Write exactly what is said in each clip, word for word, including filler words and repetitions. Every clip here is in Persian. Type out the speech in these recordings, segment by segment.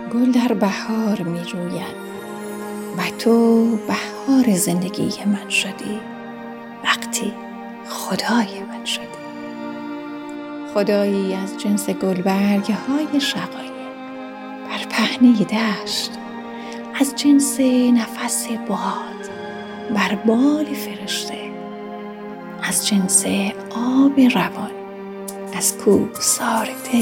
گل در بهار می روید و تو بهار زندگی من شدی وقتی خدای من شدی. خدایی از جنس گلبرگ های شقایق بر پهنه دشت، از جنس نفس باد بر بال فرشته، از جنس آب روان از کوهسار دل.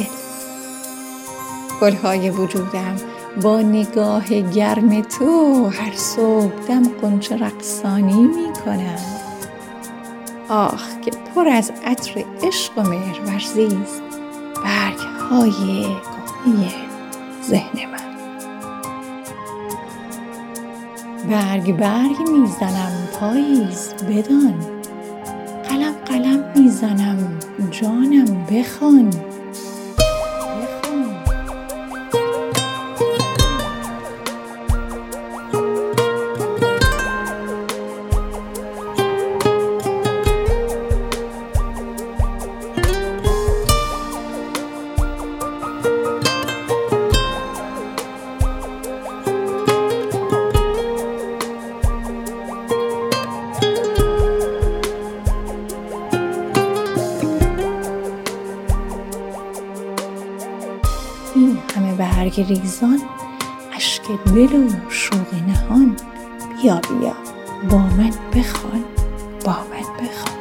گلهای وجودم با نگاه گرم تو هر صبح دم غنچه رقصانی می کنند. آخ که پر از عطر عشق و مهرورزی است برگ‌های کهنه ذهن من. برگ برگ میزنم پاییز بدان، قلم قلم میزنم جانم بخوان. این همه برگ ریزان، اشک دل و شوق نهان، بیا بیا با من بخوان، با من بخوان.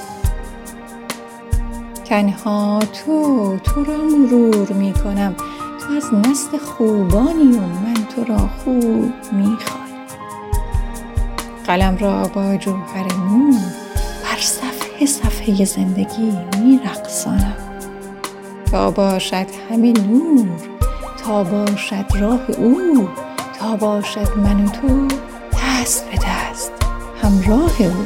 تنها تو تو را مرور می کنم، تو از نسل خوبانی و من تو را خوب می خوانم. قلم را با جوهر نور بر صفحه صفحه زندگی می رقصانم، تا باشد همه نور، تا باشد راه او، تا باشد من و تو دست به دست همراه او.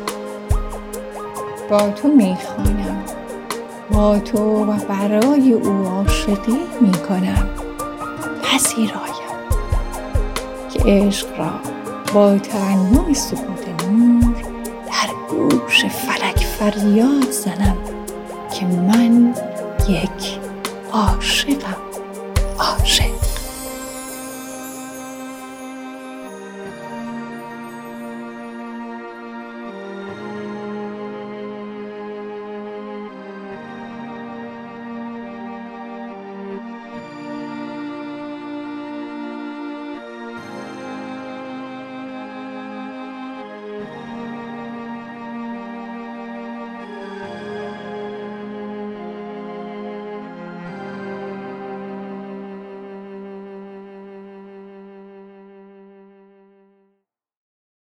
با تو میخوانم، با تو و برای او عاشقی میکنم. پذیرایم که عشق را با ترنم سکوت نور در گوش فلک فریاد زنم که من یک عاشقم، عاشق.